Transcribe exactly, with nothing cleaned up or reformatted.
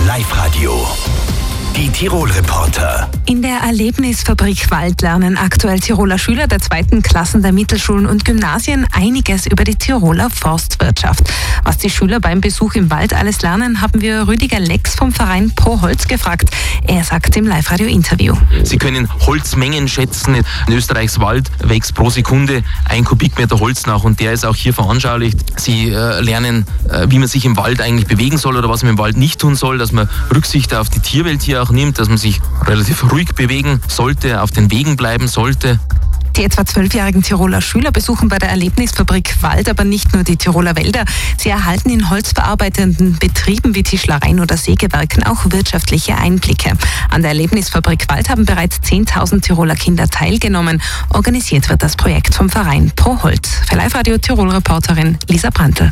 Live-Radio. Die Tirol-Reporter. In der Erlebnisfabrik Wald lernen aktuell Tiroler Schüler der zweiten Klassen der Mittelschulen und Gymnasien einiges über die Tiroler Forstwirtschaft. Was die Schüler beim Besuch im Wald alles lernen, haben wir Rüdiger Lex vom Verein Pro Holz gefragt. Er sagt im Live-Radio-Interview. Sie können Holzmengen schätzen. In Österreichs Wald wächst pro Sekunde ein Kubikmeter Holz nach und der ist auch hier veranschaulicht. Sie äh, lernen, äh, wie man sich im Wald eigentlich bewegen soll oder was man im Wald nicht tun soll, dass man Rücksicht auf die Tierwelt hier auch nimmt, dass man sich relativ ruhig bewegen sollte, auf den Wegen bleiben sollte. Die etwa zwölfjährigen Tiroler Schüler besuchen bei der Erlebnisfabrik Wald aber nicht nur die Tiroler Wälder. Sie erhalten in holzverarbeitenden Betrieben wie Tischlereien oder Sägewerken auch wirtschaftliche Einblicke. An der Erlebnisfabrik Wald haben bereits zehntausend Tiroler Kinder teilgenommen. Organisiert wird das Projekt vom Verein Pro Holz. Für Live-Radio Tirol-Reporterin Lisa Brandl.